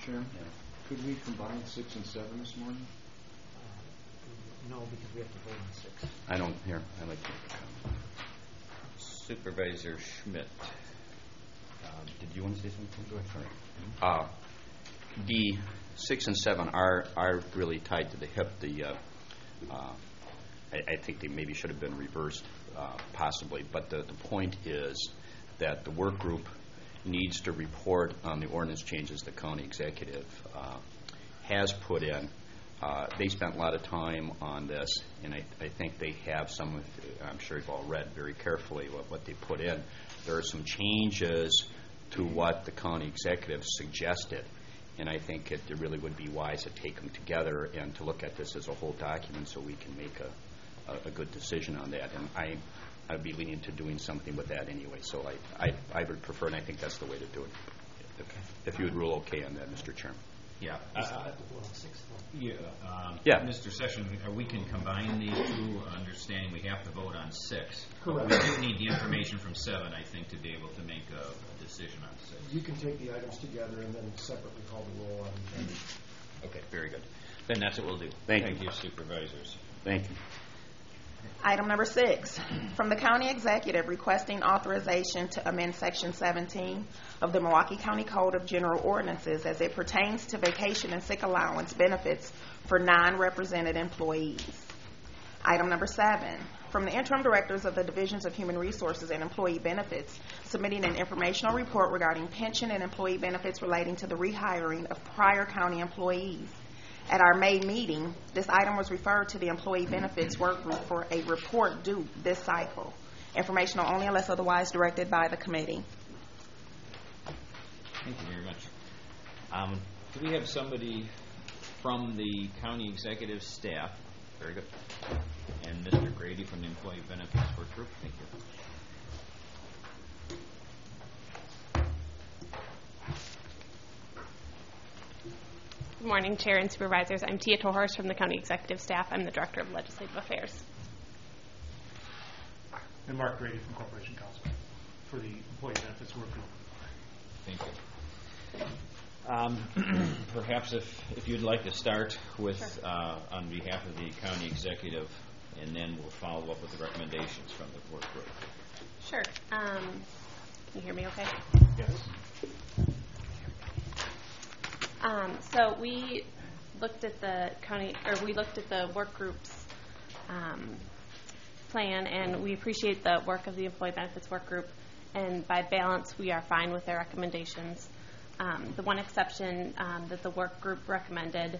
Chairman? Yeah. Could we combine 6 and 7 this morning? No, because we have to vote on 6. I don't hear. I like to. Supervisor Schmidt. Did you want to say something? Go ahead. The 6 and 7 are really tied to the hip. I think they maybe should have been reversed, possibly. But the point is that the work group needs to report on the ordinance changes the county executive has put in. They spent a lot of time on this, and I think they have some of, I'm sure you've all read very carefully what they put in. There are some changes to what the county executive suggested, and I think it really would be wise to take them together and to look at this as a whole document so we can make a good decision on that. And I'd be leaning to doing something with that anyway, so I would prefer, and I think that's the way to do it. If you would rule okay on that, Mr. Chairman. Yeah. Yeah. Mr. Sessions, we can combine these two, understanding we have to vote on 6. Correct. We do need the information from 7, I think, to be able to make a decision on 6. You can take the items together and then separately call the roll on each item. Okay, very good. Then that's what we'll do. Thank you, supervisors. Thank you. Item number 6, from the county executive requesting authorization to amend Section 17 of the Milwaukee County Code of General Ordinances as it pertains to vacation and sick allowance benefits for non-represented employees. Item number 7, from the interim directors of the Divisions of Human Resources and Employee Benefits submitting an informational report regarding pension and employee benefits relating to the rehiring of prior county employees. At our May meeting, this item was referred to the Employee Benefits Work Group for a report due this cycle. Informational only unless otherwise directed by the committee. Thank you very much. Do we have somebody from the county executive staff? Very good. And Mr. Grady from the Employee Benefits Work Group. Thank you. Good morning, Chair and Supervisors. I'm Tia Tohorst from the County Executive Staff. I'm the Director of Legislative Affairs. And Mark Grady from Corporation Counsel for the Employee Benefits Work Group. Thank you. Perhaps if you'd like to start with, sure. On behalf of the County Executive, and then we'll follow up with the recommendations from the work group. Sure. Can you hear me okay? Yes. So we looked at the work group's plan, and we appreciate the work of the Employee Benefits Work Group, and by balance we are fine with their recommendations. The one exception that the work group recommended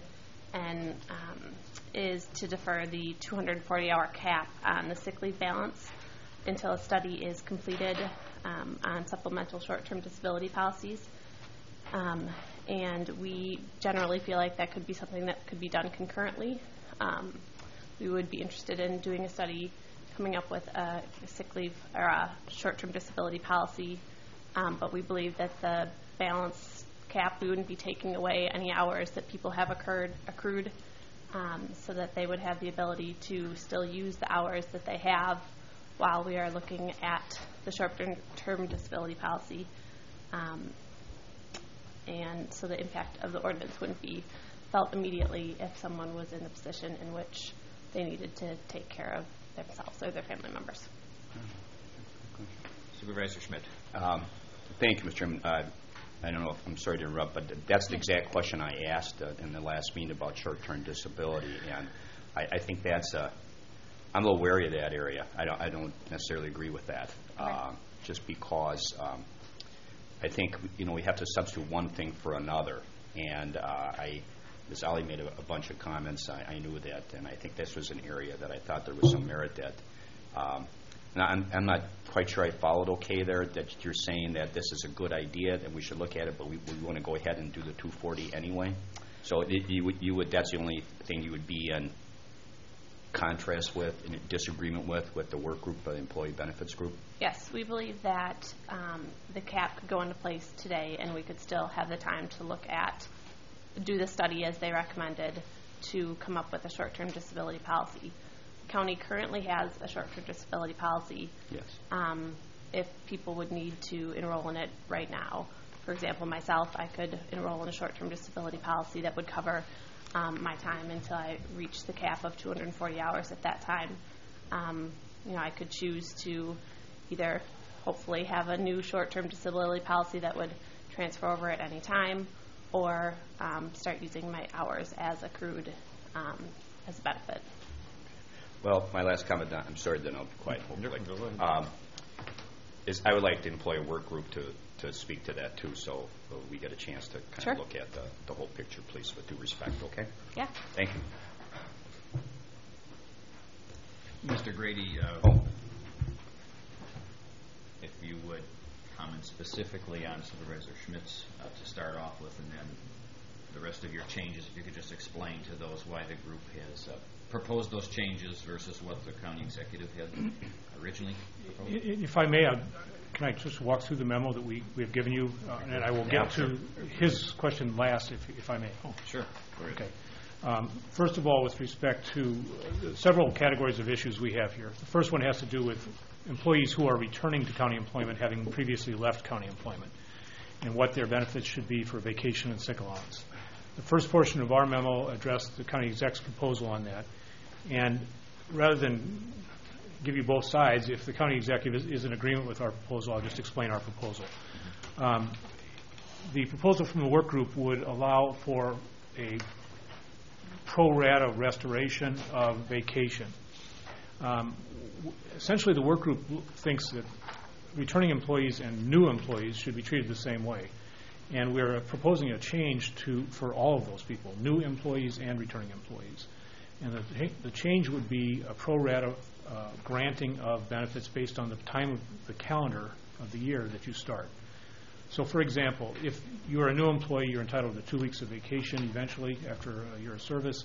is to defer the 240-hour cap on the sick leave balance until a study is completed on supplemental short-term disability policies. And we generally feel like that could be something that could be done concurrently. We would be interested in doing a study coming up with a sick leave or a short-term disability policy, but we believe that the balance cap, we wouldn't be taking away any hours that people have accrued, so that they would have the ability to still use the hours that they have while we are looking at the short-term disability policy. And so the impact of the ordinance wouldn't be felt immediately if someone was in a position in which they needed to take care of themselves or their family members. Supervisor Schmidt. Thank you, Mr. Chairman. I don't know if I'm sorry to interrupt, but that's the exact question I asked in the last meeting about short-term disability, and I think that's I'm a little wary of that area. I don't necessarily agree with that, just because I think we have to substitute one thing for another, and Ms. Ali made a bunch of comments. I knew that, and I think this was an area that I thought there was some merit that. Now, I'm not quite sure I followed okay there, that you're saying that this is a good idea, that we should look at it, but we want to go ahead and do the 240 anyway. So you would that's the only thing you would be in contrast with, in disagreement with the work group, the Employee Benefits Group? Yes, we believe that the cap could go into place today, and we could still have the time to do the study as they recommended to come up with a short-term disability policy. The county currently has a short-term disability policy. Yes. If people would need to enroll in it right now, For example, myself, I could enroll in a short-term disability policy that would cover my time until I reached the cap of 240 hours at that time. I could choose to either hopefully have a new short-term disability policy that would transfer over at any time, or start using my hours as accrued as a benefit. Well, my last comment, I'm sorry that I'll be quiet, is I would like the employer work group to speak to that too, so we get a chance to kind Sure. of look at the whole picture, please, with due respect, okay? Yeah. Thank you. Mr. Grady, if you would comment specifically on Supervisor Schmitz to start off with, and then the rest of your changes, if you could just explain to those why the group has proposed those changes versus what the county executive had originally proposed. If I may, can I just walk through the memo that we have given you, and I will get to his question last, if I may. Oh, sure. Okay. First of all, with respect to several categories of issues we have here, the first one has to do with employees who are returning to county employment having previously left county employment, and what their benefits should be for vacation and sick allowance. The first portion of our memo addressed the county exec's proposal on that, and rather than give you both sides, if the county executive is in agreement with our proposal, I'll just explain our proposal. The proposal from the work group would allow for a pro rata restoration of vacation. Essentially, the work group thinks that returning employees and new employees should be treated the same way. And we're proposing a change for all of those people, new employees and returning employees. And the change would be a pro rata granting of benefits based on the time of the calendar of the year that you start. So, for example, if you're a new employee, you're entitled to 2 weeks of vacation eventually after a year of service.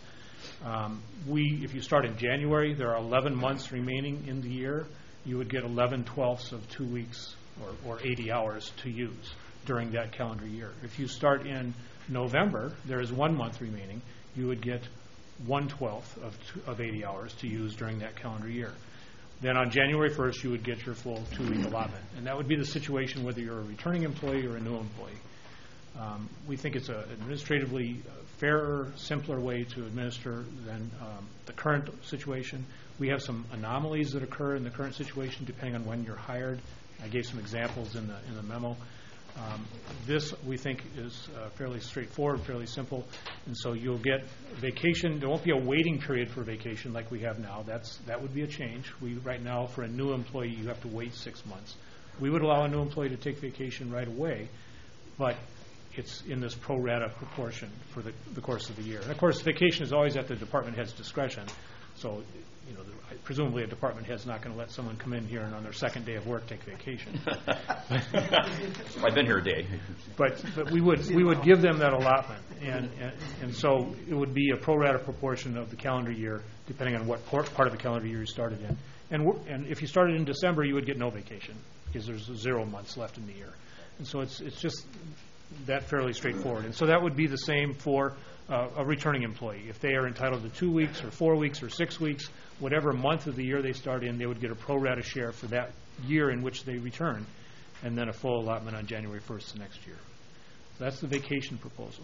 If you start in January, there are 11 months remaining in the year. You would get 11/12 of 2 weeks or 80 hours to use during that calendar year. If you start in November, there is 1 month remaining. You would get 1/12 of 80 hours to use during that calendar year. Then on January 1st, you would get your full 2-week allotment. And that would be the situation whether you're a returning employee or a new employee. We think it's an administratively fairer, simpler way to administer than the current situation. We have some anomalies that occur in the current situation depending on when you're hired. I gave some examples in the memo. This, we think, is fairly straightforward, fairly simple, and so you'll get vacation. There won't be a waiting period for vacation like we have now. That would be a change. Right now, for a new employee, you have to wait 6 months. We would allow a new employee to take vacation right away, but it's in this pro rata proportion for the course of the year. And of course, vacation is always at the department head's discretion, so presumably a department head's not going to let someone come in here and on their second day of work take vacation. I've been here a day. But we would give them that allotment, and so it would be a pro rata proportion of the calendar year, depending on what part of the calendar year you started in. And if you started in December, you would get no vacation because there's 0 months left in the year. And so it's just that fairly straightforward. And so that would be the same for a returning employee. If they are entitled to 2 weeks or 4 weeks or 6 weeks, whatever month of the year they start in, they would get a pro rata share for that year in which they return, and then a full allotment on January 1st the next year. That's the vacation proposal.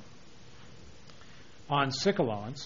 On sick allowance,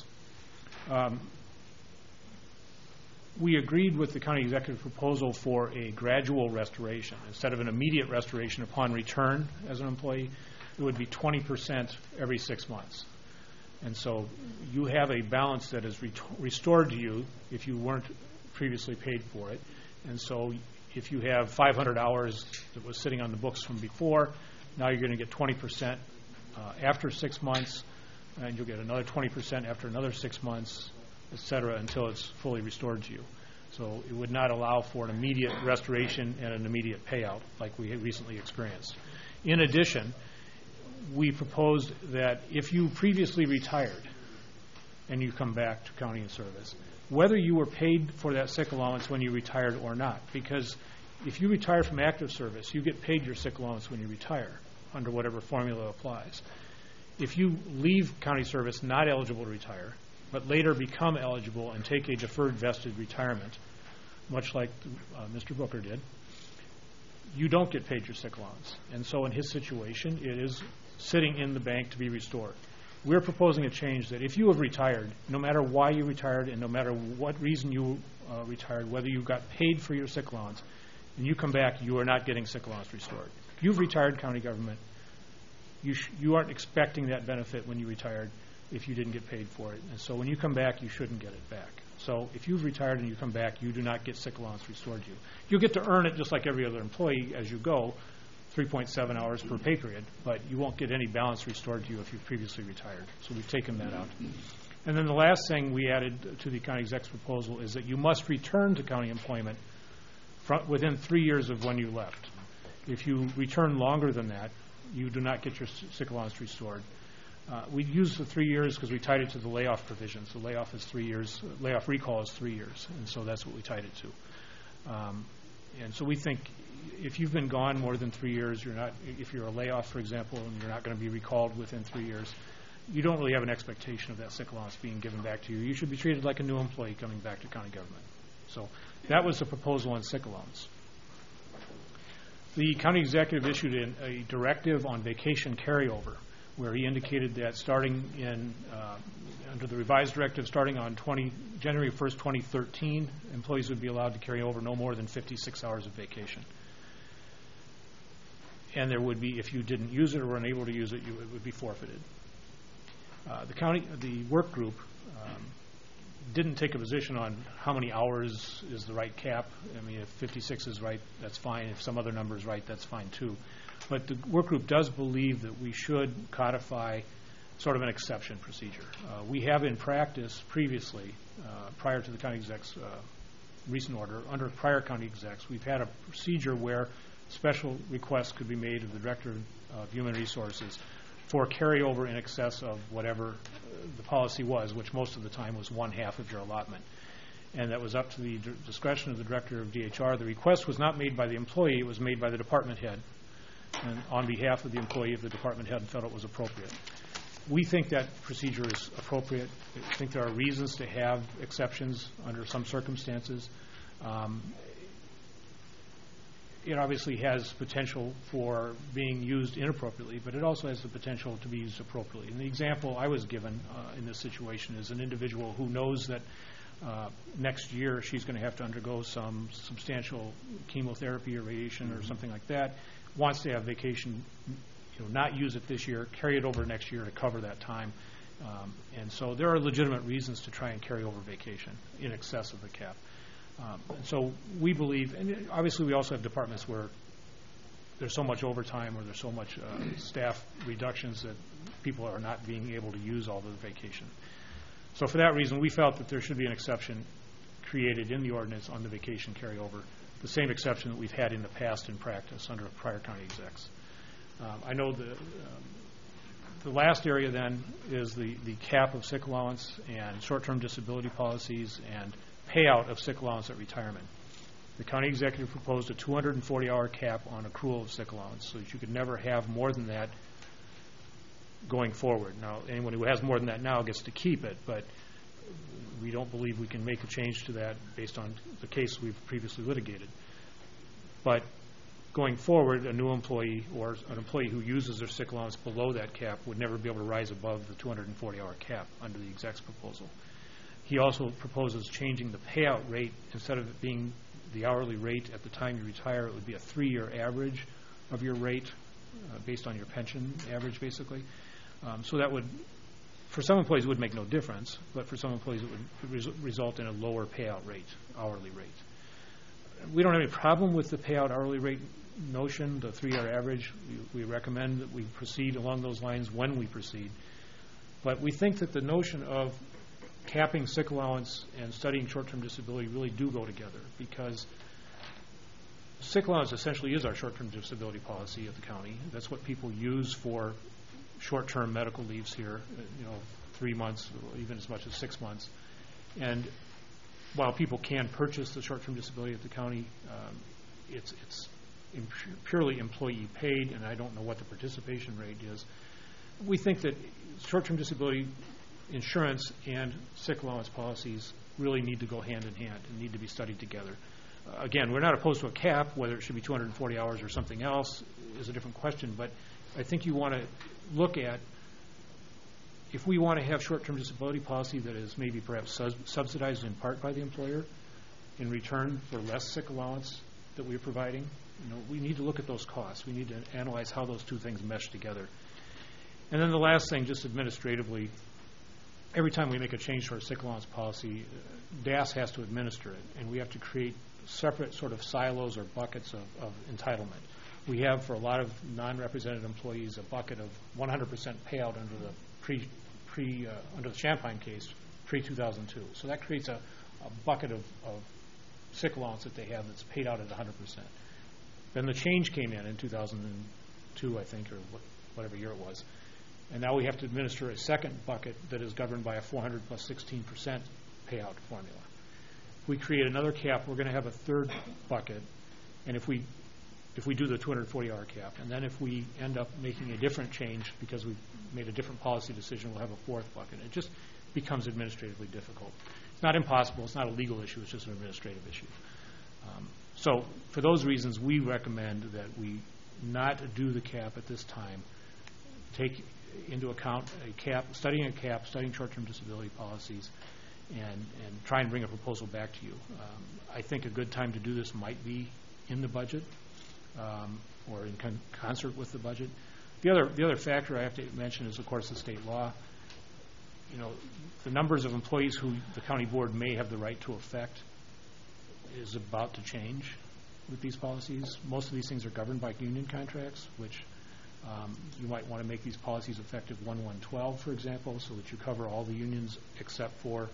we agreed with the county executive proposal for a gradual restoration. Instead of an immediate restoration upon return as an employee, it would be 20% every 6 months. And so you have a balance that is restored to you if you weren't previously paid for it. And so if you have 500 hours that was sitting on the books from before, now you're going to get 20% after 6 months, and you'll get another 20% after another 6 months, et cetera, until it's fully restored to you. So it would not allow for an immediate restoration and an immediate payout like we had recently experienced. In addition, we proposed that if you previously retired and you come back to county and service, whether you were paid for that sick allowance when you retired or not, because if you retire from active service, you get paid your sick allowance when you retire under whatever formula applies. If you leave county service not eligible to retire, but later become eligible and take a deferred vested retirement, much like Mr. Booker did, you don't get paid your sick allowance. And so in his situation, it is sitting in the bank to be restored. We're proposing a change that if you have retired, no matter why you retired and no matter what reason you retired, whether you got paid for your sick allowance, and you come back, you are not getting sick allowance restored. If you've retired county government, you aren't expecting that benefit when you retired if you didn't get paid for it. And so when you come back, you shouldn't get it back. So if you've retired and you come back, you do not get sick allowance restored to you. You'll get to earn it just like every other employee as you go, 3.7 hours per pay period, but you won't get any balance restored to you if you've previously retired. So we've taken that out. And then the last thing we added to the county exec's proposal is that you must return to county employment within 3 years of when you left. If you return longer than that, you do not get your sick allowance restored. We used the 3 years because we tied it to the layoff provisions. The layoff is 3 years. Layoff recall is 3 years, and so that's what we tied it to. And so we think if you've been gone more than 3 years, if you're a layoff, for example, and you're not going to be recalled within 3 years, you don't really have an expectation of that sick allowance being given back to you. You should be treated like a new employee coming back to county government. So that was the proposal on sick allowance. The county executive issued a directive on vacation carryover, where he indicated that starting under the revised directive, starting on January 1st, 2013, employees would be allowed to carry over no more than 56 hours of vacation. And there would be, if you didn't use it or were unable to use it, it would be forfeited. The work group didn't take a position on how many hours is the right cap. I mean, if 56 is right, that's fine. If some other number is right, that's fine too. But the work group does believe that we should codify sort of an exception procedure. We have in practice previously, prior to the county exec's recent order, under prior county execs, we've had a procedure where special requests could be made of the Director of Human Resources for carryover in excess of whatever the policy was, which most of the time was 1/2 of your allotment. And that was up to the discretion of the Director of DHR. The request was not made by the employee, it was made by the department head, and on behalf of the employee, if the department head felt it was appropriate. We think that procedure is appropriate. I think there are reasons to have exceptions under some circumstances. It obviously has potential for being used inappropriately, but it also has the potential to be used appropriately. And the example I was given in this situation is an individual who knows that next year she's going to have to undergo some substantial chemotherapy or radiation or something like that, wants to have vacation, not use it this year, carry it over next year to cover that time. And so there are legitimate reasons to try and carry over vacation in excess of the cap. So we believe, and obviously we also have departments where there's so much overtime or there's so much staff reductions that people are not being able to use all the vacation. So for that reason, we felt that there should be an exception created in the ordinance on the vacation carryover, the same exception that we've had in the past in practice under prior county execs. I know the last area then is the cap of sick allowance and short-term disability policies and payout of sick allowance at retirement. The county executive proposed a 240-hour cap on accrual of sick allowance so that you could never have more than that going forward. Now, anyone who has more than that now gets to keep it, but we don't believe we can make a change to that based on the case we've previously litigated. But going forward, a new employee or an employee who uses their sick allowance below that cap would never be able to rise above the 240-hour cap under the exec's proposal. He also proposes changing the payout rate. Instead of it being the hourly rate at the time you retire, it would be a 3-year average of your rate based on your pension average, basically. So that would, for some employees, it would make no difference, but for some employees, it would result in a lower payout rate, hourly rate. We don't have any problem with the payout hourly rate notion, the 3-year average. We recommend that we proceed along those lines when we proceed. But we think that the notion of capping sick allowance and studying short-term disability really do go together, because sick allowance essentially is our short-term disability policy of the county. That's what people use for short-term medical leaves here, 3 months, or even as much as 6 months. And while people can purchase the short-term disability at the county, it's purely employee paid, and I don't know what the participation rate is. We think that short-term disability insurance and sick allowance policies really need to go hand in hand and need to be studied together. Again, we're not opposed to a cap. Whether it should be 240 hours or something else is a different question, but I think you want to look at, if we want to have short-term disability policy that is maybe perhaps subsidized in part by the employer in return for less sick allowance that we're providing, we need to look at those costs. We need to analyze how those two things mesh together. And then the last thing, just administratively, every time we make a change to our sick allowance policy, DAS has to administer it, and we have to create separate sort of silos or buckets of entitlement. We have, for a lot of non-represented employees, a bucket of 100% payout under the under the Champagne case, pre-2002. So that creates a bucket of sick allowance that they have that's paid out at 100%. Then the change came in 2002, I think, or whatever year it was. And now we have to administer a second bucket that is governed by a 400 plus 16% payout formula. If we create another cap, we're going to have a third bucket. And if we do the 240-hour cap, and then if we end up making a different change because we've made a different policy decision, we'll have a fourth bucket. It just becomes administratively difficult. It's not impossible. It's not a legal issue. It's just an administrative issue. So for those reasons, we recommend that we not do the cap at this time. Take into account studying short-term disability policies, and try and bring a proposal back to you. I think a good time to do this might be in the budget, or in concert with the budget. The other factor I have to mention is, of course, the state law. The numbers of employees who the county board may have the right to affect is about to change with these policies. Most of these things are governed by union contracts, which you might want to make these policies effective 1/1/12, for example, so that you cover all the unions except for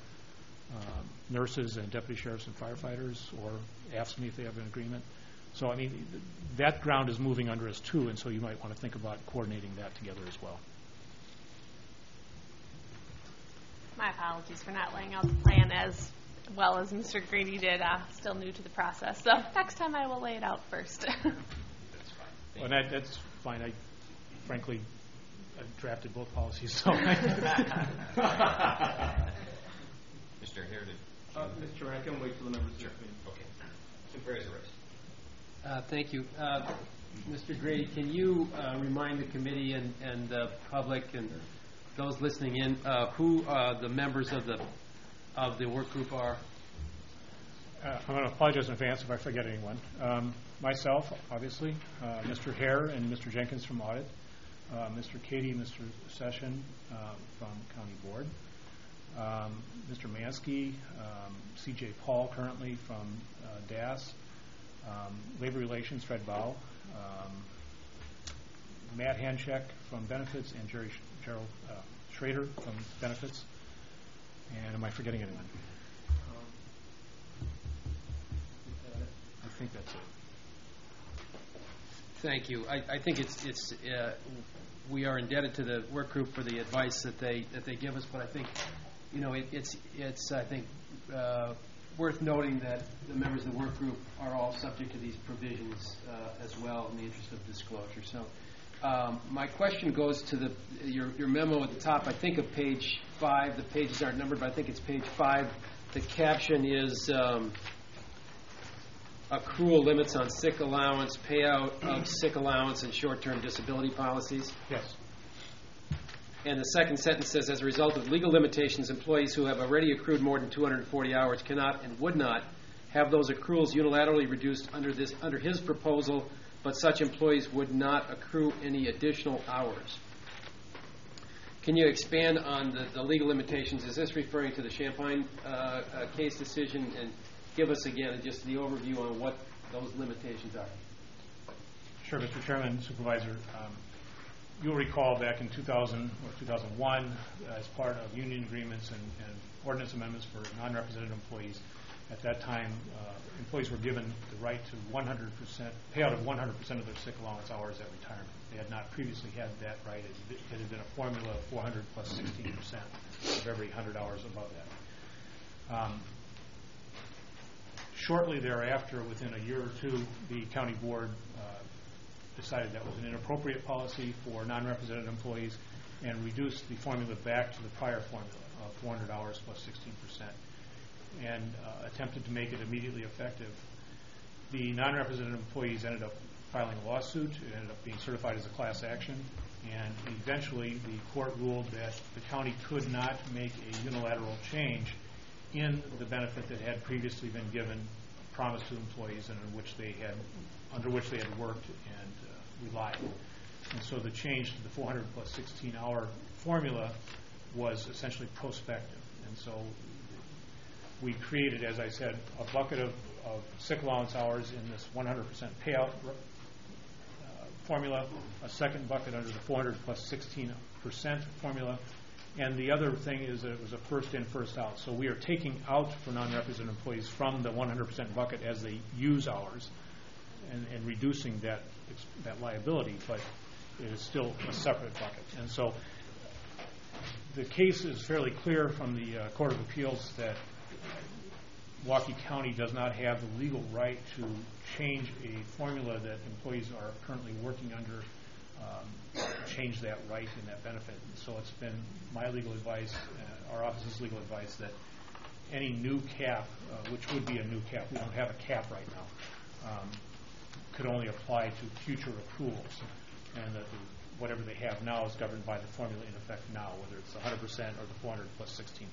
nurses and deputy sheriffs and firefighters, or AFSCME if they have an agreement. So, I mean, that ground is moving under us, too, and so you might want to think about coordinating that together as well. My apologies for not laying out the plan as well as Mr. Grady did. Still new to the process, so next time I will lay it out first. That's fine. Well, that's fine. I drafted both policies, so. Mr. Hare, Mr. Chairman, I can wait till the members. Sure. Okay. Supervisor Rice. Thank you. Mr. Grady, can you remind the committee and the public and those listening in who the members of the work group are? I'm going to apologize in advance if I forget anyone. Myself, obviously, Mr. Hare and Mr. Jenkins from Audit, Mr. Katie, Mr. Session from County Board, Mr. Mansky, C.J. Paul currently from DAS, Labor Relations, Fred Bow, Matt Hanchek from Benefits, and Gerald Schrader from Benefits. And am I forgetting anyone? I think that's it. Thank you. I think it's we are indebted to the work group for the advice that they give us, but I think it's I think worth noting that the members of the work group are all subject to these provisions as well in the interest of disclosure. So my question goes to your memo at the top, I think, of page 5. The pages aren't numbered, but I think it's page 5. The caption is accrual limits on sick allowance, payout of sick allowance, and short-term disability policies. Yes. And the second sentence says, as a result of legal limitations, employees who have already accrued more than 240 hours cannot and would not have those accruals unilaterally reduced under his proposal, but such employees would not accrue any additional hours. Can you expand on the legal limitations? Is this referring to the Champagne case decision? And give us, again, just the overview on what those limitations are. Sure, Mr. Chairman, Supervisor. You'll recall back in 2000 or 2001, as part of union agreements and ordinance amendments for non-represented employees, at that time, employees were given the right to 100% payout of 100% of their sick allowance hours at retirement. They had not previously had that right. It had been a formula of 400 plus 16% of every 100 hours above that. Shortly thereafter, within a year or two, the county board decided that was an inappropriate policy for non-represented employees and reduced the formula back to the prior formula of 400 hours plus 16%, and attempted to make it immediately effective. The non-represented employees ended up filing a lawsuit. It ended up being certified as a class action, and eventually the court ruled that the county could not make a unilateral change in the benefit that had previously been given, promised to employees, and under which they had worked and relied. And so the change to the 400 plus 16-hour formula was essentially prospective. And so we created, as I said, a bucket of sick allowance hours in this 100% payout formula, a second bucket under the 400 plus 16% formula, and the other thing is that it was a first in, first out. So we are taking out for non-represented employees from the 100% bucket as they use hours and reducing that liability, but it is still a separate bucket. And so the case is fairly clear from the Court of Appeals that Milwaukee County does not have the legal right to change a formula that employees are currently working under, change that right and that benefit. And so it's been my legal advice, our office's legal advice, that any new cap, which would be a new cap, we don't have a cap right now, could only apply to future accruals, and that whatever they have now is governed by the formula in effect now, whether it's 100% or the 400 plus 16%.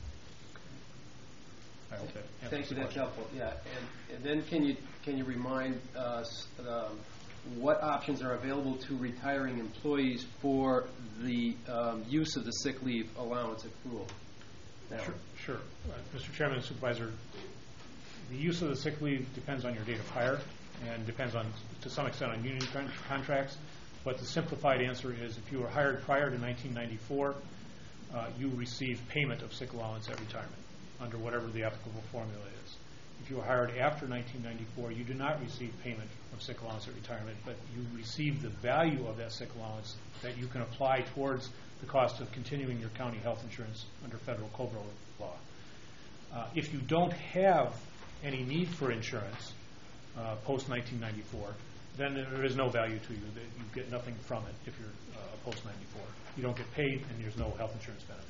I hope that answers Thank you. the That's question. helpful. Yeah, and then can you remind us what options are available to retiring employees for the use of the sick leave allowance accrual? Sure. Mr. Chairman and Supervisor, the use of the sick leave depends on your date of hire and depends on, to some extent, on union contracts. But the simplified answer is if you were hired prior to 1994, you receive payment of sick allowance at retirement under whatever the applicable formula is. If you were hired after 1994, you do not receive payment of sick allowance at retirement, but you receive the value of that sick allowance that you can apply towards the cost of continuing your county health insurance under federal COBRA law. If you don't have any need for insurance post-1994, then there is no value to you. You get nothing from it if you're post-94. You don't get paid, and there's no health insurance benefit.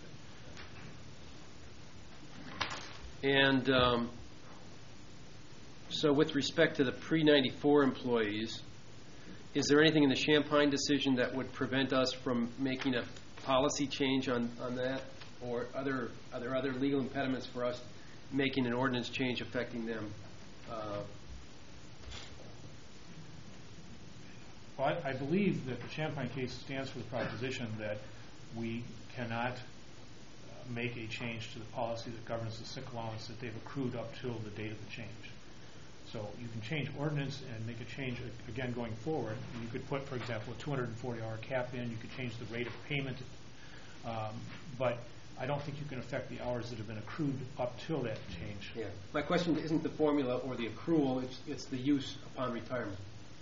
And so with respect to the pre-94 employees, is there anything in the Champaign decision that would prevent us from making a policy change on that? Or are there other legal impediments for us making an ordinance change affecting them? Well, I believe that the Champaign case stands for the proposition that we cannot make a change to the policy that governs the sick allowance that they've accrued up till the date of the change. So you can change ordinance and make a change again going forward. You could put, for example, a 240-hour cap in. You could change the rate of payment. But I don't think you can affect the hours that have been accrued up till that change. Yeah. My question isn't the formula or the accrual. It's the use upon retirement.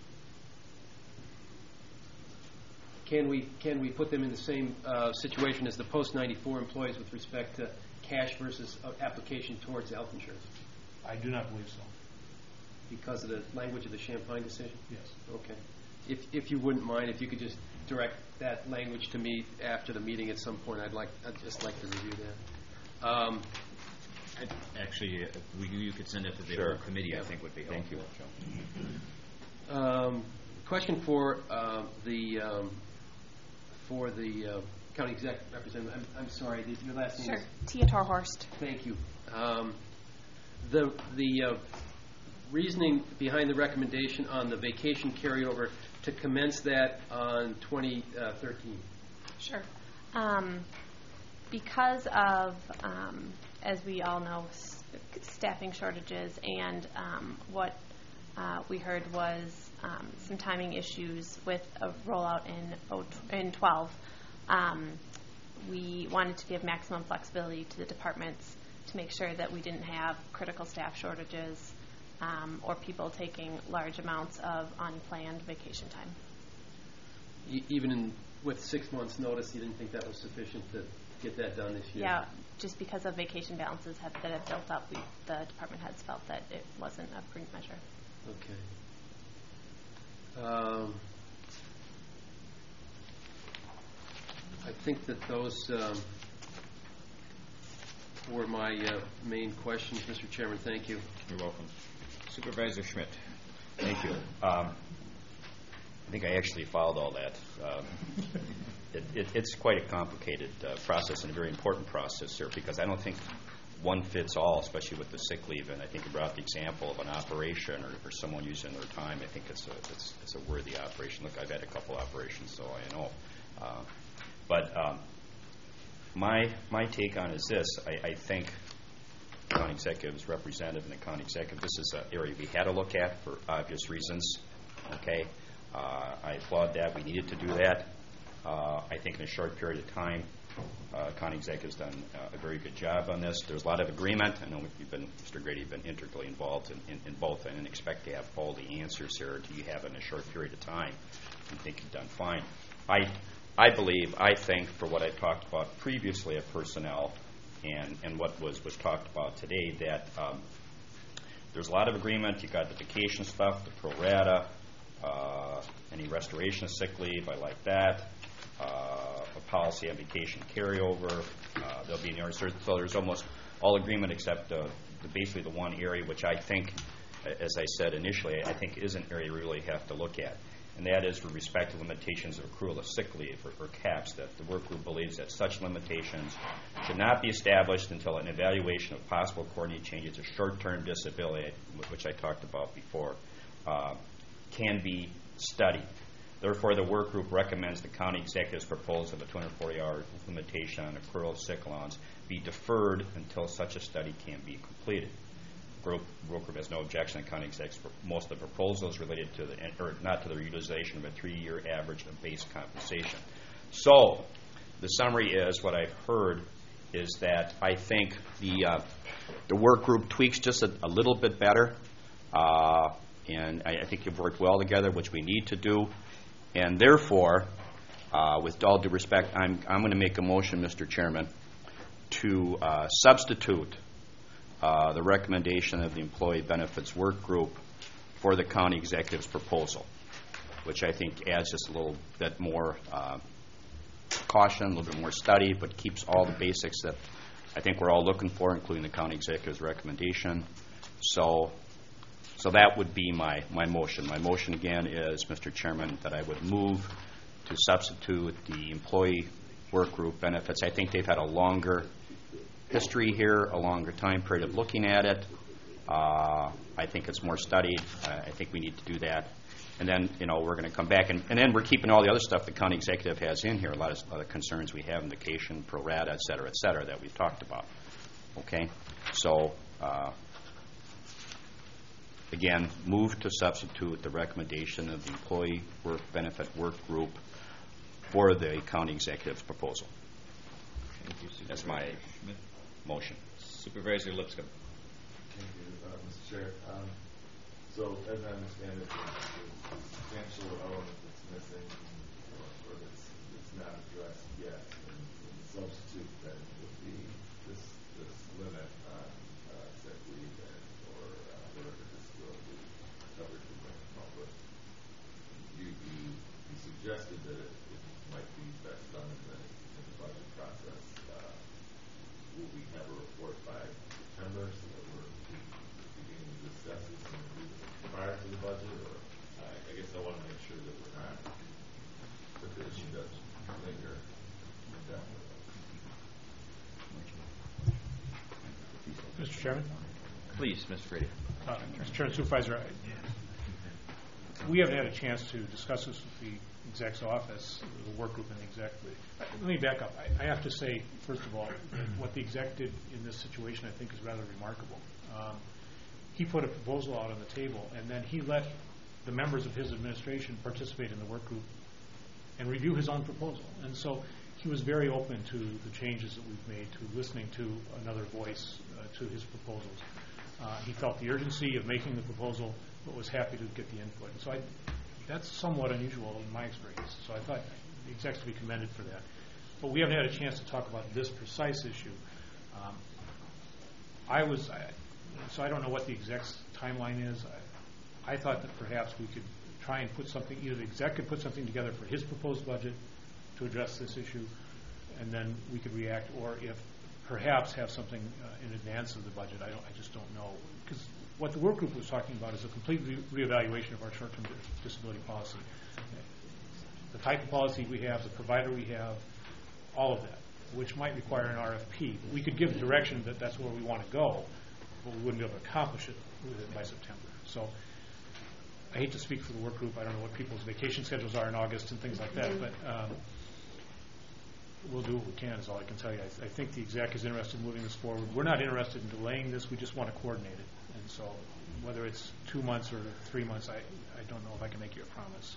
Can we put them in the same situation as the post-94 employees with respect to cash versus application towards health insurance? I do not believe so. Because of the language of the Champaign decision? Yes. Okay. If you wouldn't mind, if you could just direct that language to me after the meeting at some point, I'd just like to review that. Actually, you could send it to the Sure. whole committee. I think would be helpful. Thank you. Question for the county exec representative. I'm sorry, your last name Sure. is? Tia Torhorst. Thank you. The reasoning behind the recommendation on the vacation carryover to commence that on 2013. Sure. Because of, as we all know, staffing shortages and what we heard was some timing issues with a rollout in 12. We wanted to give maximum flexibility to the departments to make sure that we didn't have critical staff shortages or people taking large amounts of unplanned vacation time. Even with 6 months' notice, you didn't think that was sufficient to get that done this year? Yeah, just because of vacation balances that have built up, the department heads felt that it wasn't a prudent measure. Okay. I think that those were my main questions, Mr. Chairman. Thank you. You're welcome. Supervisor Schmidt. Thank you. I think I actually followed all that. It's quite a complicated process and a very important process here, because I don't think one fits all, especially with the sick leave. And I think you brought the example of an operation or someone using their time. I think it's a worthy operation. Look, I've had a couple operations, so I know. But my take on it is this. I think county executives, representative and the county executive, this is an area we had to look at for obvious reasons. Okay, I applaud that. We needed to do that. I think in a short period of time, county executive's done a very good job on this. There's a lot of agreement. I know Mr. Grady, you've been integrally involved in both. I didn't expect to have all the answers here until you have in a short period of time. I think you've done fine. I think, for what I talked about previously of personnel and what was talked about today, that there's a lot of agreement. You got the vacation stuff, the pro rata, any restoration of sick leave. I like that. A policy on vacation carryover. There'll be an area, so there's almost all agreement except basically the one area which I think, as I said initially, I think is an area we really have to look at, and that is with respect to limitations of accrual of sick leave or caps, that the work group believes that such limitations should not be established until an evaluation of possible coordinated changes to short-term disability, which I talked about before, can be studied. Therefore, the work group recommends the county executive's proposal of a 240-hour limitation on accrual of sick allowance be deferred until such a study can be completed. The work group has no objection to county executives. Most of the proposals related to not to the utilization of a 3-year average of base compensation. So, the summary is what I've heard is that I think the work group tweaks just a little bit better, and I think you've worked well together, which we need to do. And therefore, with all due respect, I'm going to make a motion, Mr. Chairman, to substitute the recommendation of the Employee Benefits Work Group for the county executive's proposal, which I think adds just a little bit more caution, a little bit more study, but keeps all the basics that I think we're all looking for, including the county executive's recommendation. So that would be my motion. My motion, again, is, Mr. Chairman, that I would move to substitute the employee work group benefits. I think they've had a longer history here, a longer time period of looking at it. I think it's more studied. I think we need to do that. And then, we're going to come back, and then we're keeping all the other stuff the county executive has in here, a lot of concerns we have in vacation, pro rata, et cetera, that we've talked about. Okay? So, again, move to substitute the recommendation of the Employee Benefit Work Group for the county executive's proposal. Thank you, That's my Schmidt. motion. Supervisor Lipscomb. Thank you, Mr. Chair. So, as I understand it, there's a substantial element that's missing or that's not addressed yet. And the substitute then would be this limit on sick leave or whatever disability coverage we might come up with. You suggested that it might be best done in the budget process. Will we have a report by September so that we're beginning to discuss this and review this prior to the budget? Or I guess I want to make sure that we're not, that the issue doesn't linger indefinitely. Mr. Chairman? Please, Mr. Grady. Mr. Chairman, Supervisor, we haven't had a chance to discuss this with the exec's office, the work group and the exec. Let me back up. I have to say, first of all, what the exec did in this situation I think is rather remarkable. He put a proposal out on the table, and then he let the members of his administration participate in the work group and review his own proposal. And so he was very open to the changes that we've made, to listening to another voice to his proposals. He felt the urgency of making the proposal, but was happy to get the input. And so that's somewhat unusual in my experience. So I thought the execs to be commended for that. But we haven't had a chance to talk about this precise issue. So I don't know what the exec's timeline is. I thought that perhaps we could try and put something, either the exec could put something together for his proposed budget to address this issue, and then we could react, or if perhaps have something in advance of the budget. I just don't know. Because what the work group was talking about is a complete reevaluation of our short-term disability policy. The type of policy we have, the provider we have, all of that, which might require an RFP. We could give direction that that's where we want to go, but we wouldn't be able to accomplish it by September. So I hate to speak for the work group. I don't know what people's vacation schedules are in August and things like that, but we'll do what we can is all I can tell you. I think the exec is interested in moving this forward. We're not interested in delaying this. We just want to coordinate it. And so whether it's 2 months or 3 months, I don't know if I can make you a promise.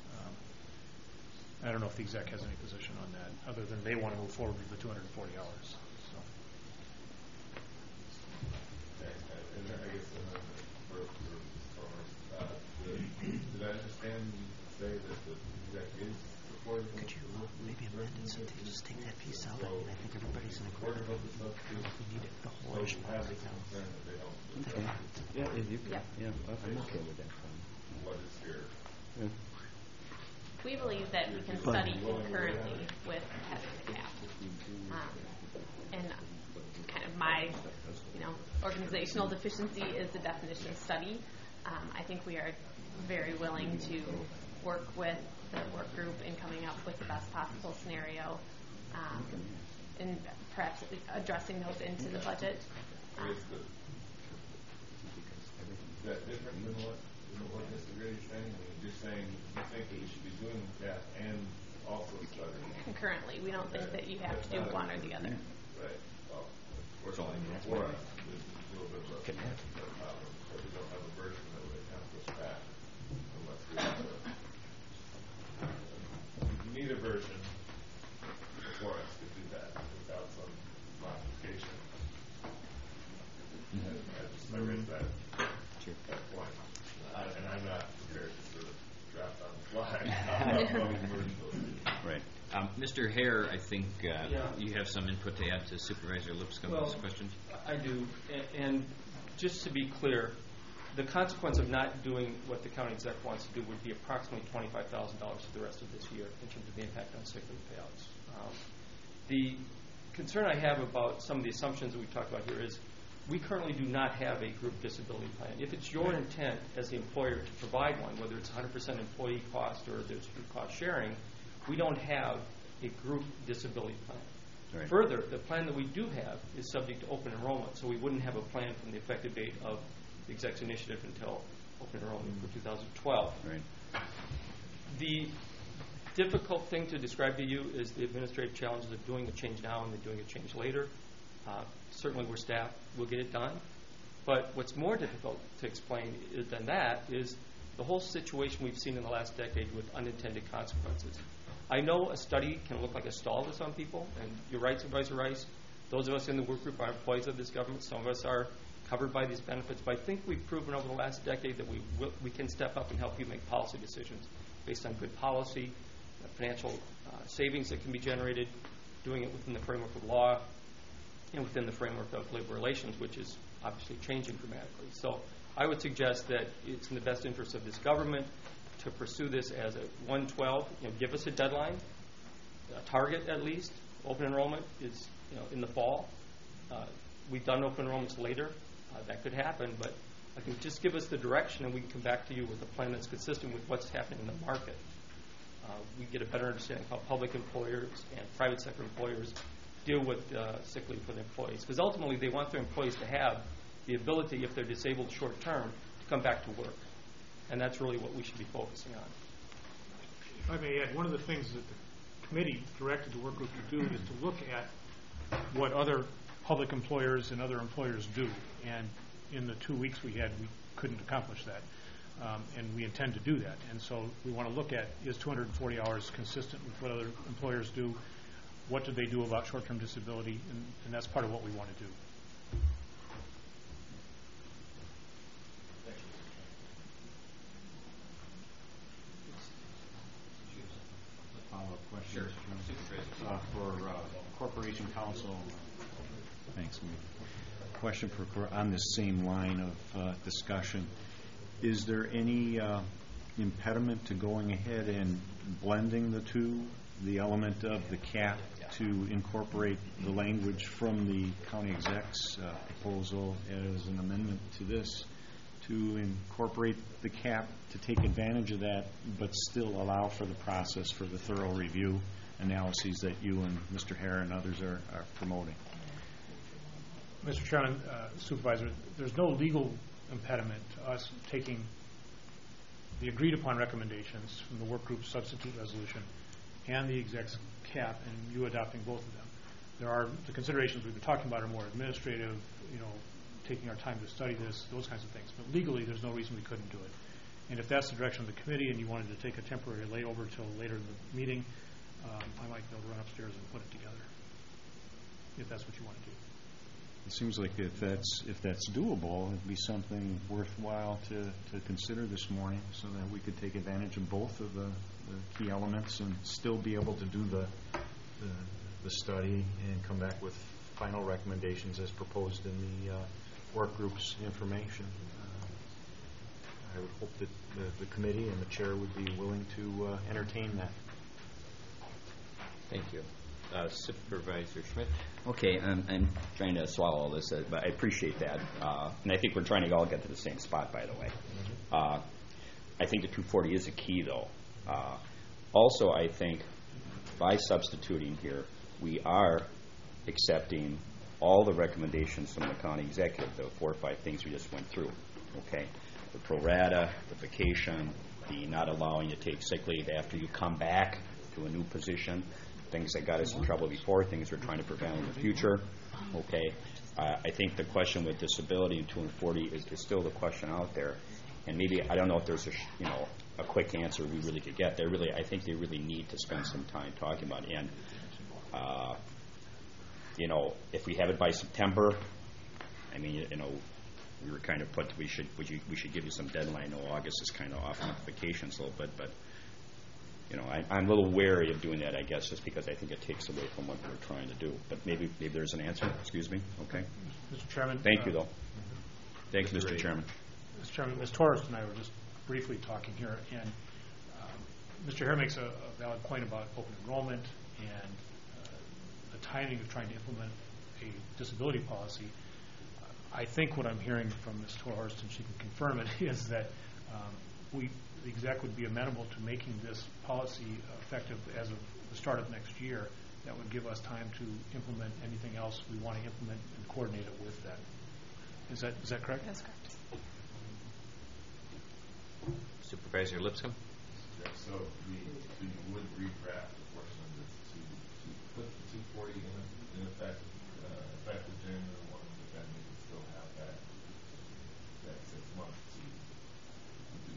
I don't know if the exec has any position on that, other than they want to move forward with the 240 hours. So. And I guess did I understand you say that the exec is supportive? Could you maybe amend it so they just take that piece out? I mean, I think everybody's in agreement. We need it, the whole issue. Have a concern that they don't. I'm okay with that. What is your? We believe that we can study concurrently with having the cap. And kind of my, organizational deficiency is the definition of study. I think we are very willing to work with the work group in coming up with the best possible scenario, and perhaps addressing those into the budget. Is that different than what Mr. Grady's saying? I mean, you're saying you think that we should be doing that and also studying Concurrently. We don't think that you have to do one or the other. Right. Well, of course, only for us, there's a little bit of a problem, but we don't have a version that would accomplish that unless we have you need a version for us to do that without some modification. I raised that point. And I'm not prepared to sort of draft on the fly. Right. Mr. Hare, I think you have some input to add to Supervisor Lipscomb's questions. I do. And just to be clear, the consequence of not doing what the county exec wants to do would be approximately $25,000 for the rest of this year in terms of the impact on sick leave payouts. The concern I have about some of the assumptions that we've talked about here is we currently do not have a group disability plan. If it's your intent as the employer to provide one, whether it's 100% employee cost or there's cost sharing, we don't have a group disability plan. Right. Further, the plan that we do have is subject to open enrollment, so we wouldn't have a plan from the effective date of the exec's initiative until open enrollment for 2012. Right. The difficult thing to describe to you is the administrative challenges of doing a change now and then doing a change later. Certainly we're staff, we'll get it done. But what's more difficult to explain than that is the whole situation we've seen in the last decade with unintended consequences. I know a study can look like a stall to some people, and you're right, Supervisor Rice. Those of us in the work group are employees of this government. Some of us are covered by these benefits. But I think we've proven over the last decade that we can step up and help you make policy decisions based on good policy, financial savings that can be generated, doing it within the framework of law, and within the framework of labor relations, which is obviously changing dramatically. So I would suggest that it's in the best interest of this government to pursue this as a 112. Give us a deadline, a target at least. Open enrollment is in the fall. We've done open enrollments later. That could happen, but I think just give us the direction and we can come back to you with a plan that's consistent with what's happening in the market. We get a better understanding of how public employers and private sector employers deal with sick leave for their employees. Because ultimately they want their employees to have the ability, if they're disabled short term, to come back to work. And that's really what we should be focusing on. If I may add, one of the things that the committee directed the work group to do is to look at what other public employers and other employers do. And in the 2 weeks we had, we couldn't accomplish that. And we intend to do that. And so we want to look at, is 240 hours consistent with what other employers do? What do they do about short-term disability? And that's part of what we want to do. Follow-up question. Sure. For Corporation Counsel. Thanks. Question on this same line of discussion. Is there any impediment to going ahead and blending the two, the element of the cap to incorporate the language from the county exec's proposal as an amendment to this, to incorporate the cap, to take advantage of that, but still allow for the process for the thorough review analyses that you and Mr. Hare and others are promoting. Mr. Chairman, Supervisor, there's no legal impediment to us taking the agreed upon recommendations from the work group substitute resolution and the exec's cap and you adopting both of them. There are the considerations we've been talking about are more administrative, taking our time to study this, those kinds of things. But legally, there's no reason we couldn't do it. And if that's the direction of the committee and you wanted to take a temporary layover till later in the meeting, I might be able to run upstairs and put it together, if that's what you want to do. It seems like if that's doable, it'd be something worthwhile to consider this morning, so that we could take advantage of both of the key elements and still be able to do the study and come back with final recommendations as proposed in the work group's information. I would hope that the committee and the chair would be willing to entertain that. Thank you. Supervisor Schmidt. Okay, I'm trying to swallow all this, but I appreciate that. And I think we're trying to all get to the same spot, by the way. I think the 240 is a key, though. Also, I think by substituting here, we are accepting all the recommendations from the county executive, the 4 or 5 things we just went through. Okay, the pro rata, the vacation, the not allowing you to take sick leave after you come back to a new position, things that got us in trouble before, things we're trying to prevent in the future. Okay, I think the question with disability in 240 is still the question out there, and maybe I don't know if there's a quick answer we really could get. I think they really need to spend some time talking about it. And if we have it by September, I mean, we were kind of put. We should give you some deadline. I know August is kind of off on vacations a little bit, but I'm a little wary of doing that, I guess, just because I think it takes away from what we're trying to do. But maybe there's an answer. Excuse me. Okay. Mr. Chairman. Thank you, though. Thank you, Mr. Chairman. Mr. Chairman, Ms. Torres and I were just briefly talking here, and Mr. Hare makes a valid point about open enrollment and the timing of trying to implement a disability policy. I think what I'm hearing from Ms. Torres, and she can confirm it, is that the exec would be amenable to making this policy effective as of the start of next year. That would give us time to implement anything else we want to implement and coordinate it with that. Is that correct? That's correct. Supervisor Lipscomb? So we would redraft a portion of this to put the 240 in effect, effective January 1, but then we can still have that 6 months to do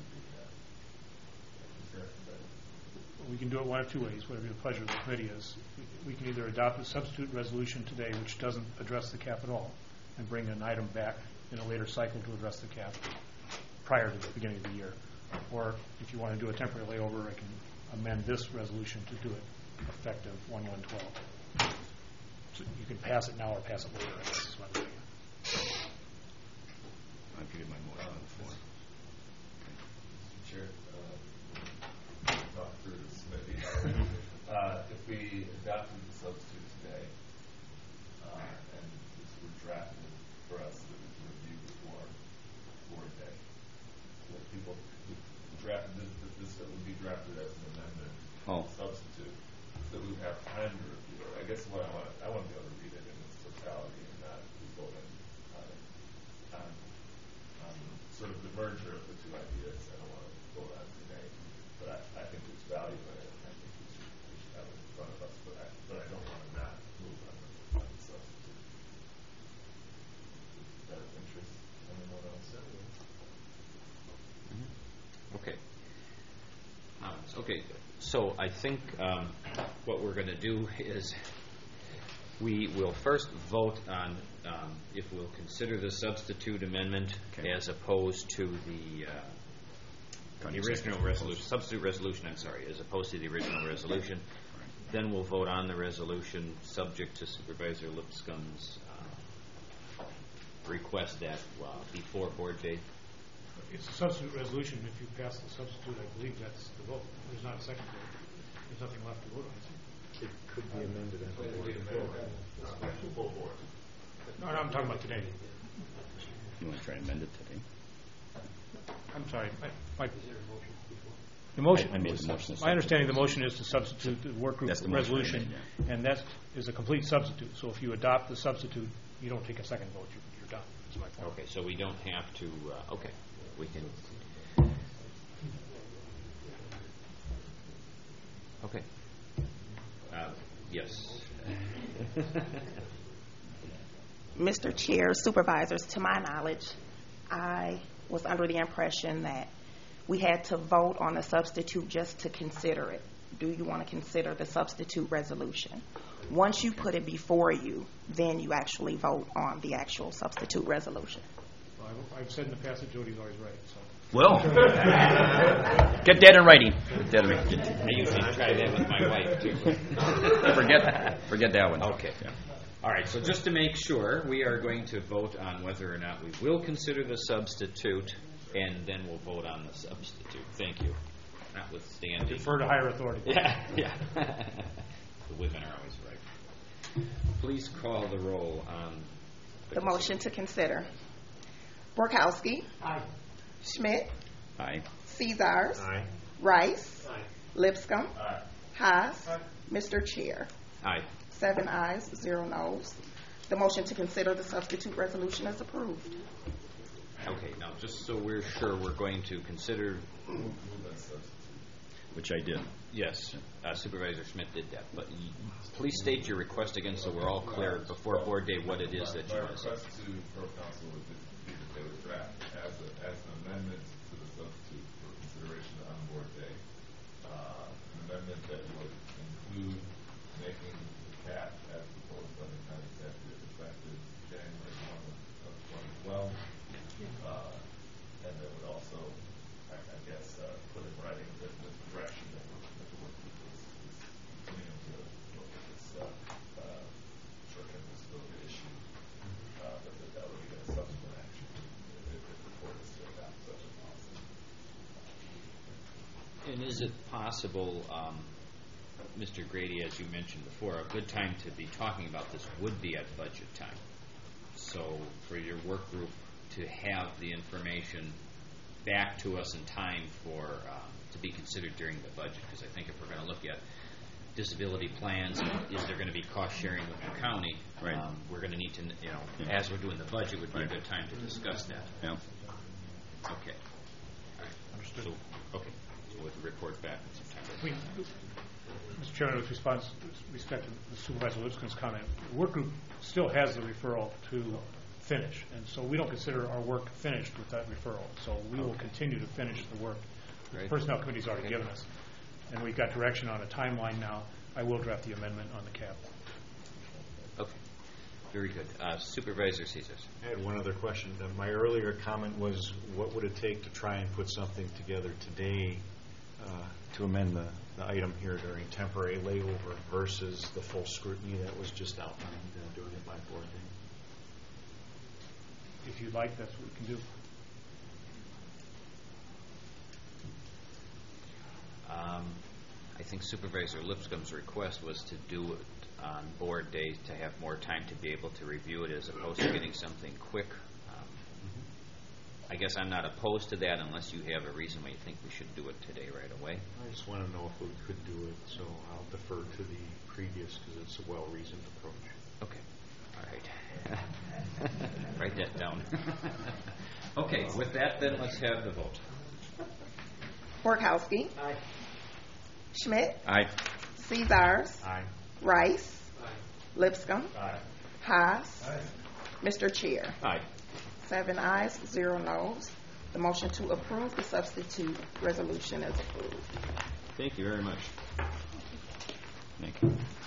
the We can do it one of two ways, whatever the pleasure of the committee is. We can either adopt a substitute resolution today which doesn't address the cap at all and bring an item back in a later cycle to address the cap prior to the beginning of the year. Or if you want to do a temporary layover, I can amend this resolution to do it effective 1/1/12. So you can pass it now or pass it later, I guess is what I'm saying. I'll give you my motion on the floor. Mr. Chair, talk through this maybe. If we adopted the substitute today, and this were drafted for us that we can review before board day, that people this would be drafted as an amendment substitute, so we would have time to review it. I guess what I want to be able to read it in its totality and not be voting on sort of the merger of the two ideas. I don't want to vote on it today, but I think there's value in it. I think we should have it in front of us, but I don't want to not move on the substitute. Is that of interest to anyone else? Okay. Okay, so I think what we're going to do is we will first vote on if we'll consider the substitute amendment as opposed to the original resolution, substitute resolution, I'm sorry, as opposed to the original resolution. Then we'll vote on the resolution subject to Supervisor Lipscomb's request that before board day. It's a substitute resolution. If you pass the substitute, I believe that's the vote. There's not a second vote. There's nothing left to vote on. It could be amended as we go forward. No, I'm talking about today. You want to try to amend it today? I'm sorry. The motion. I made the motion. My understanding, the motion is to substitute the work group That's the motion I resolution, made, and that is a complete substitute. So if you adopt the substitute, you don't take a second vote. You're done. That's my point. Okay, so we don't have to, okay, we can. Okay. Yes. Mr. Chair, supervisors, to my knowledge, I was under the impression that we had to vote on the substitute just to consider it. Do you want to consider the substitute resolution? Once you put it before you, then you actually vote on the actual substitute resolution. Well, I've said in the past that Jody's always right. So. Well, get that in writing. Get that in writing. I usually try that with my wife, too. Forget that one. Okay. Yeah. All right, so just to make sure, we are going to vote on whether or not we will consider the substitute, and then we'll vote on the substitute. Thank you. Notwithstanding. Defer to higher authority. Yeah. The women are always right. Please call the roll on The motion to consider. Borkowski. Aye. Schmidt. Aye. Caesars. Aye. Rice. Aye. Lipscomb. Aye. Haas. Mr. Chair. Aye. 7 ayes, 0 noes. The motion to consider the substitute resolution is approved. Okay, now just so we're sure, we're going to consider. Which I did. Yes, Supervisor Schmidt did that, but please state your request again so we're all clear before board day what it is that you My want to say. request to Borough Council would be that they would draft as an amendment to the substitute for consideration on board day, an amendment that would include making the cap as proposed by the county executive effective January 1 of 2012, and that would also, I guess, put in writing the direction that the work group is continuing to look at this short-term disability issue, but that would be a subsequent action if the court is to adopt such a policy. And is it possible, Mr. Grady, as you mentioned before, a good time to be talking about this would be at budget time. So for your work group to have the information back to us in time for to be considered during the budget, because I think if we're going to look at disability plans, is there going to be cost sharing with the county? Right. We're going to need to, as we're doing the budget, would be a good time to discuss that. Yeah. Okay. All right. Understood. So, okay. So with the report back in September. Mr. Chairman, with respect to the Supervisor Lipscomb's comment, the work group still has the referral to finish, and so we don't consider our work finished with that referral. So we will continue to finish the work the Personnel Committee's already given us, and we've got direction on a timeline now. I will draft the amendment on the cap. Okay. Very good. Supervisor Caesars. I had one other question. My earlier comment was, what would it take to try and put something together today to amend the item here during temporary layover versus the full scrutiny that was just outlined doing it by board day? If you'd like, that's what we can do. I think Supervisor Lipscomb's request was to do it on board days to have more time to be able to review it as opposed to getting something quick. I guess I'm not opposed to that unless you have a reason why you think we should do it today right away. I just want to know if we could do it, so I'll defer to the previous because it's a well-reasoned approach. Okay. All right. Write that down. Okay. With that, then, let's have the vote. Borkowski. Aye. Schmidt. Aye. Caesars. Aye. Rice. Aye. Lipscomb. Aye. Haas. Aye. Mr. Chair. Aye. 7 ayes, 0 noes. The motion to approve the substitute resolution is approved. Thank you very much. Thank you.